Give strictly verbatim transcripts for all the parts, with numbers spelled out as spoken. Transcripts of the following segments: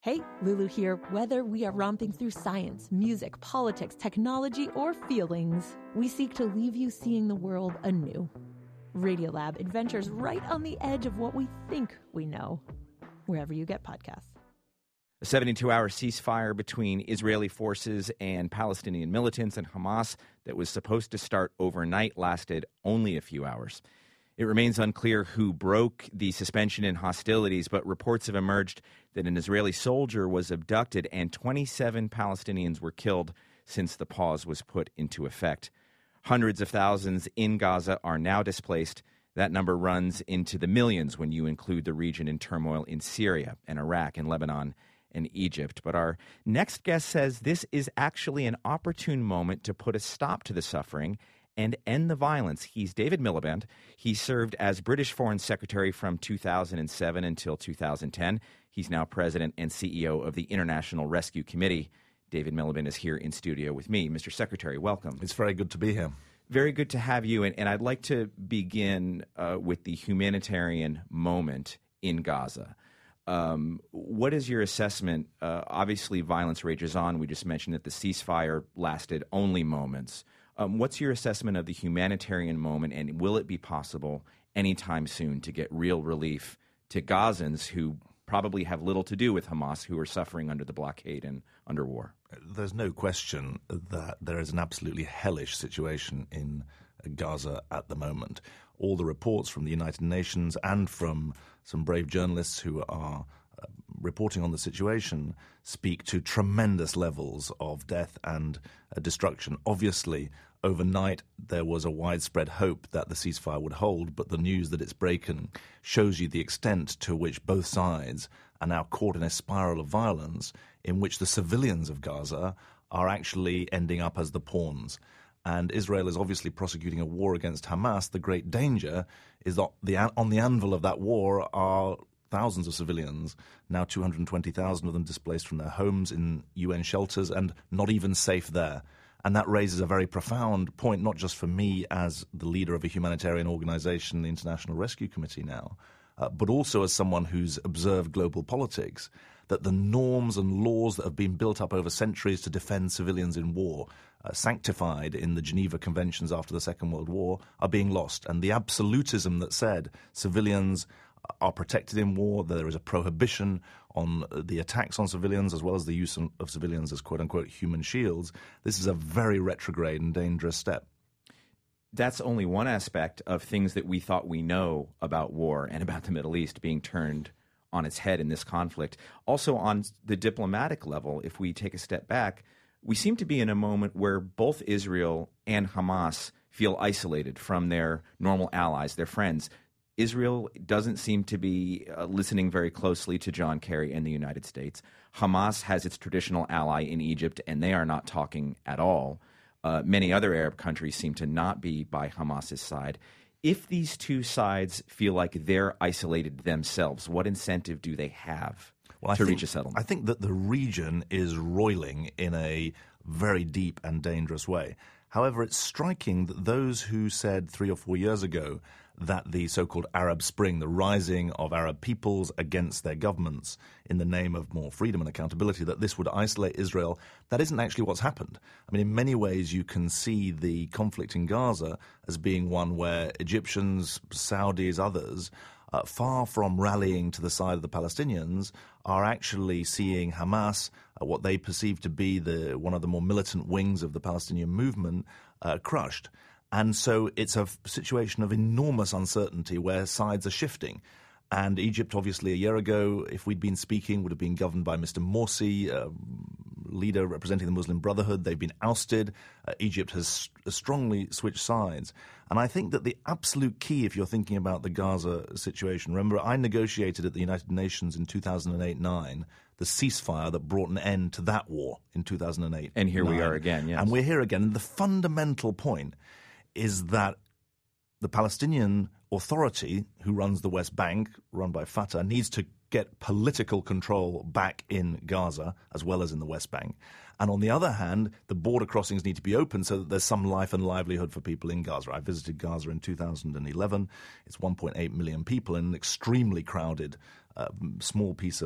Hey, Lulu here. Whether we are romping through science, music, politics, technology, or feelings, we seek to leave you seeing the world anew. Radiolab adventures right on the edge of what we think we know, wherever you get podcasts. A seventy-two hour ceasefire between Israeli forces and Palestinian militants and Hamas that was supposed to start overnight lasted only a few hours. It remains unclear who broke the suspension in hostilities, but reports have emerged that an Israeli soldier was abducted and twenty-seven Palestinians were killed since the pause was put into effect. Hundreds of thousands in Gaza are now displaced. That number runs into the millions when you include the region in turmoil in Syria and Iraq and Lebanon and Egypt. But our next guest says this is actually an opportune moment to put a stop to the suffering and end the violence. He's David Miliband. He served as British Foreign Secretary from two thousand seven until two thousand ten. He's now President and C E O of the International Rescue Committee. David Miliband is here in studio with me. Mister Secretary, welcome. It's very good to be here. Very good to have you. And, and I'd like to begin uh, with the humanitarian moment in Gaza. Um, what is your assessment? Uh, obviously, violence rages on. We just mentioned that the ceasefire lasted only moments. Um, what's your assessment of the humanitarian moment, and will it be possible anytime soon to get real relief to Gazans who probably have little to do with Hamas, who are suffering under the blockade and under war? There's no question that there is an absolutely hellish situation in Gaza at the moment. All the reports from the United Nations and from some brave journalists who are uh, reporting on the situation speak to tremendous levels of death and uh, destruction. Obviously, overnight there was a widespread hope that the ceasefire would hold, but the news that it's broken shows you the extent to which both sides are now caught in a spiral of violence in which the civilians of Gaza are actually ending up as the pawns. And Israel is obviously prosecuting a war against Hamas. The great danger is that the, on the anvil of that war are thousands of civilians, now two hundred twenty thousand of them displaced from their homes in U N shelters and not even safe there. And that raises a very profound point, not just for me as the leader of a humanitarian organization, the International Rescue Committee now, uh, but also as someone who's observed global politics, that the norms and laws that have been built up over centuries to defend civilians in war, uh, sanctified in the Geneva Conventions after the Second World War, are being lost. And the absolutism that said civilians are protected in war, there is a prohibition on the attacks on civilians as well as the use of civilians as quote-unquote human shields, this is a very retrograde and dangerous step. That's only one aspect of things that we thought we know about war and about the Middle East being turned on its head in this conflict. Also on the diplomatic level, if we take a step back, we seem to be in a moment where both Israel and Hamas feel isolated from their normal allies, their friends. Israel doesn't seem to be uh, listening very closely to John Kerry and the United States. Hamas has its traditional ally in Egypt, and they are not talking at all. Uh, many other Arab countries seem to not be by Hamas's side. If these two sides feel like they're isolated themselves, what incentive do they have well, to think, reach a settlement? I think that the region is roiling in a very deep and dangerous way. However, it's striking that those who said three or four years ago that the so-called Arab Spring, the rising of Arab peoples against their governments in the name of more freedom and accountability, that this would isolate Israel, that isn't actually what's happened. I mean, in many ways, you can see the conflict in Gaza as being one where Egyptians, Saudis, others, uh, far from rallying to the side of the Palestinians, are actually seeing Hamas, uh, what they perceive to be the one of the more militant wings of the Palestinian movement, uh, crushed. And so it's a situation of enormous uncertainty where sides are shifting. And Egypt, obviously, a year ago, if we'd been speaking, would have been governed by Mister Morsi, a leader representing the Muslim Brotherhood. They've been ousted. Uh, Egypt has strongly switched sides. And I think that the absolute key, if you're thinking about the Gaza situation, remember, I negotiated at the United Nations in two thousand eight nine the ceasefire that brought an end to that war in two thousand eight. And here we are again, yes. And we're here again. And the fundamental point is that the Palestinian Authority, who runs the West Bank, run by Fatah, needs to get political control back in Gaza as well as in the West Bank. And on the other hand, the border crossings need to be open so that there's some life and livelihood for people in Gaza. I visited Gaza in two thousand eleven. It's one point eight million people in an extremely crowded, uh, small piece of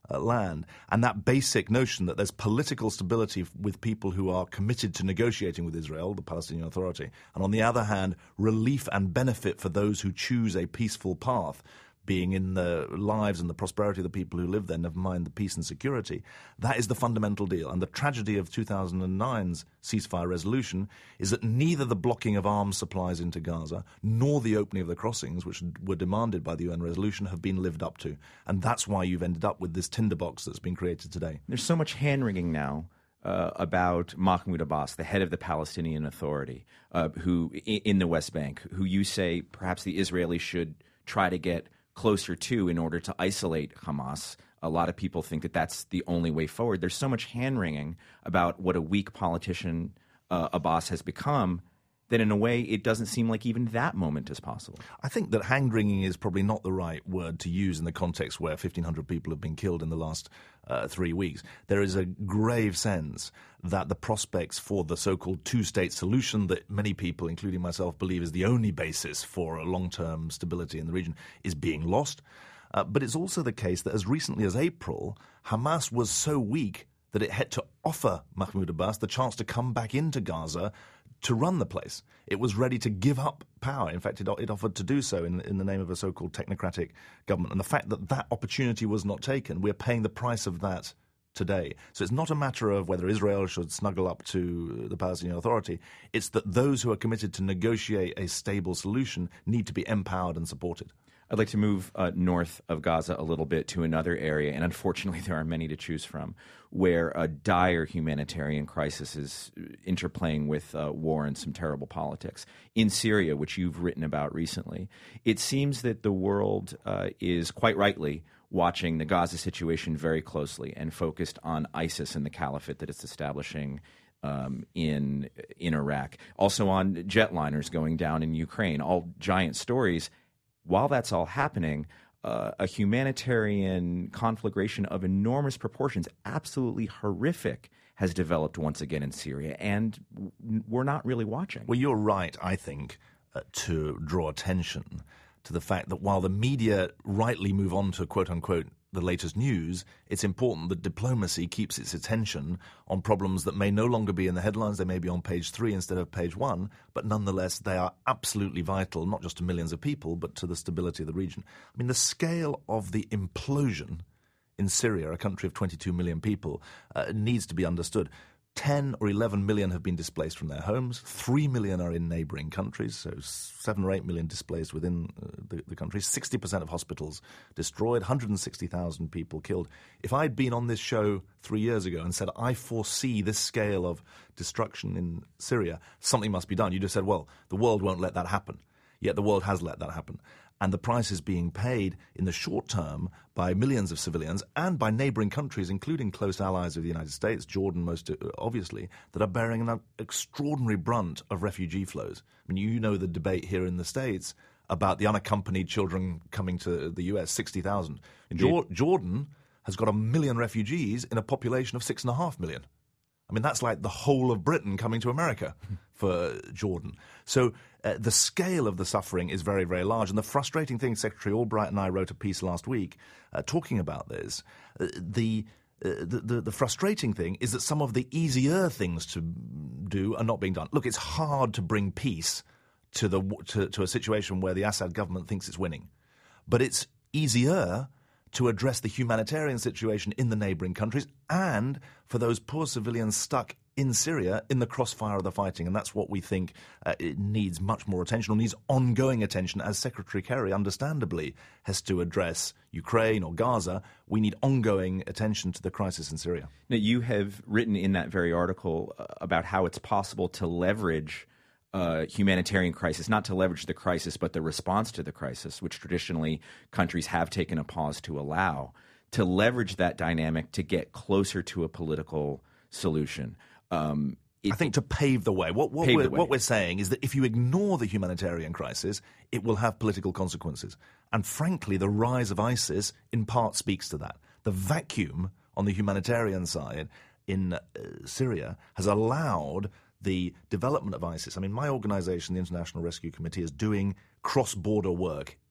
uh, land. And that basic notion that there's political stability with people who are committed to negotiating with Israel, the Palestinian Authority, and on the other hand, relief and benefit for those who choose a peaceful path, being in the lives and the prosperity of the people who live there, never mind the peace and security. That is the fundamental deal. And the tragedy of two thousand nine's ceasefire resolution is that neither the blocking of arms supplies into Gaza nor the opening of the crossings, which were demanded by the U N resolution, have been lived up to. And that's why you've ended up with this tinderbox that's been created today. There's so much hand-wringing now Uh, about Mahmoud Abbas, the head of the Palestinian Authority, uh, who in the West Bank, who you say perhaps the Israelis should try to get closer to in order to isolate Hamas. A lot of people think that that's the only way forward. There's so much hand-wringing about what a weak politician uh, Abbas has become that in a way it doesn't seem like even that moment is possible. I think that hand-wringing is probably not the right word to use in the context where fifteen hundred people have been killed in the last uh, three weeks. There is a grave sense that the prospects for the so-called two-state solution that many people, including myself, believe is the only basis for a long-term stability in the region is being lost. Uh, but it's also the case that as recently as April, Hamas was so weak that it had to offer Mahmoud Abbas the chance to come back into Gaza to run the place. It was ready to give up power. In fact, it, it offered to do so in, in the name of a so-called technocratic government. And the fact that that opportunity was not taken, we're paying the price of that today. So it's not a matter of whether Israel should snuggle up to the Palestinian Authority. It's that those who are committed to negotiate a stable solution need to be empowered and supported. I'd like to move uh, north of Gaza a little bit to another area, and unfortunately there are many to choose from, where a dire humanitarian crisis is interplaying with uh, war and some terrible politics. In Syria, which you've written about recently, it seems that the world uh, is quite rightly watching the Gaza situation very closely and focused on ISIS and the caliphate that it's establishing Um, in in Iraq. Also on jetliners going down in Ukraine, all giant stories. While that's all happening, uh, a humanitarian conflagration of enormous proportions, absolutely horrific, has developed once again in Syria, and we're not really watching. Well, you're right, I think, uh, to draw attention to the fact that while the media rightly move on to, quote-unquote, the latest news, it's important that diplomacy keeps its attention on problems that may no longer be in the headlines. They may be on page three instead of page one, but nonetheless they are absolutely vital, not just to millions of people, but to the stability of the region. I mean, the scale of the implosion in Syria, a country of twenty-two million people, uh, needs to be understood. ten or eleven million have been displaced from their homes. three million are in neighboring countries, so seven or eight million displaced within uh, the, the country. sixty percent of hospitals destroyed, one hundred sixty thousand people killed. If I'd been on this show three years ago and said, I foresee this scale of destruction in Syria, something must be done, you'd have said, well, the world won't let that happen. Yet the world has let that happen. And the price is being paid in the short term by millions of civilians and by neighboring countries, including close allies of the United States, Jordan most obviously, that are bearing an extraordinary brunt of refugee flows. I mean, you know the debate here in the States about the unaccompanied children coming to the U S, sixty thousand. Jor- Jordan has got a million refugees in a population of six and a half million. I mean, that's like the whole of Britain coming to America for Jordan. So uh, the scale of the suffering is very, very large. And the frustrating thing, Secretary Albright and I wrote a piece last week uh, talking about this. Uh, the, uh, the, the the frustrating thing is that some of the easier things to do are not being done. Look, it's hard to bring peace to the to, to a situation where the Assad government thinks it's winning. But it's easier to address the humanitarian situation in the neighboring countries and for those poor civilians stuck in Syria in the crossfire of the fighting. And that's what we think uh, it needs much more attention, or needs ongoing attention, as Secretary Kerry understandably has to address Ukraine or Gaza. We need ongoing attention to the crisis in Syria. Now, you have written in that very article uh, about how it's possible to leverage Uh, humanitarian crisis, not to leverage the crisis, but the response to the crisis, which traditionally countries have taken a pause to allow, to leverage that dynamic to get closer to a political solution. Um, it, I think to pave the way. What, what, pave we're, the way. what we're saying is that if you ignore the humanitarian crisis, it will have political consequences. And frankly, the rise of ISIS in part speaks to that. The vacuum on the humanitarian side in uh, Syria has allowed the development of ISIS. I mean, my organization, the International Rescue Committee, is doing cross-border work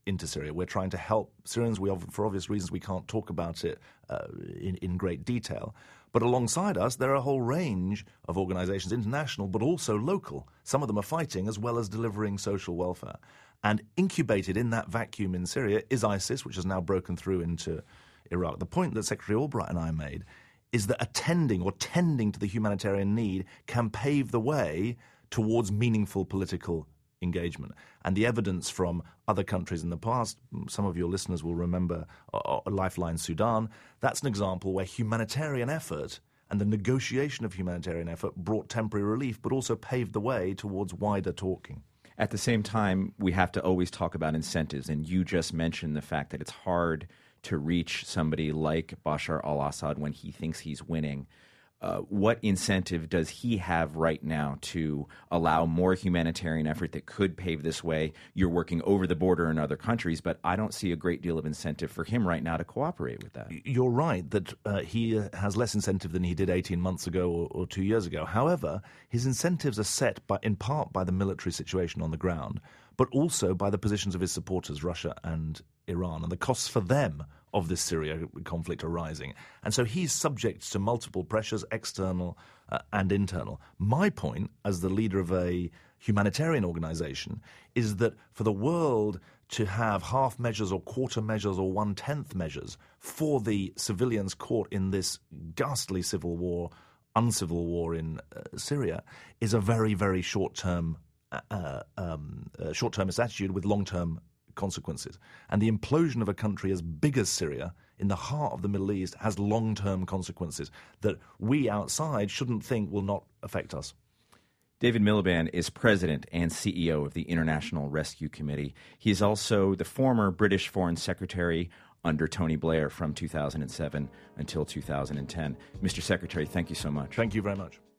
into Syria. We're trying to help Syrians. We, for obvious reasons, we can't talk about it uh, in, in great detail. But alongside us, there are a whole range of organizations, international, but also local. Some of them are fighting as well as delivering social welfare. And incubated in that vacuum in Syria is ISIS, which has now broken through into Iraq. The point that Secretary Albright and I made is that attending or tending to the humanitarian need can pave the way towards meaningful political engagement. And the evidence from other countries in the past, some of your listeners will remember uh, Lifeline Sudan, that's an example where humanitarian effort and the negotiation of humanitarian effort brought temporary relief, but also paved the way towards wider talking. At the same time, we have to always talk about incentives, and you just mentioned the fact that it's hard to reach somebody like Bashar al-Assad when he thinks he's winning. Uh, what incentive does he have right now to allow more humanitarian effort that could pave this way? You're working over the border in other countries, but I don't see a great deal of incentive for him right now to cooperate with that. You're right that uh, he has less incentive than he did eighteen months ago or, or two years ago. However, his incentives are set by, in part by the military situation on the ground, but also by the positions of his supporters, Russia and Iran, and the costs for them of this Syria conflict arising. And so he's subject to multiple pressures, external uh, and internal. My point, as the leader of a humanitarian organization, is that for the world to have half measures or quarter measures or one-tenth measures for the civilians caught in this ghastly civil war, uncivil war in uh, Syria, is a very, very short-term, uh, um, uh, short-termist attitude with long-term consequences. And the implosion of a country as big as Syria in the heart of the Middle East has long-term consequences that we outside shouldn't think will not affect us. David Miliband is president and C E O of the International Rescue Committee. He is also the former British Foreign Secretary under Tony Blair from two thousand seven until two thousand ten. Mister Secretary, thank you so much. Thank you very much.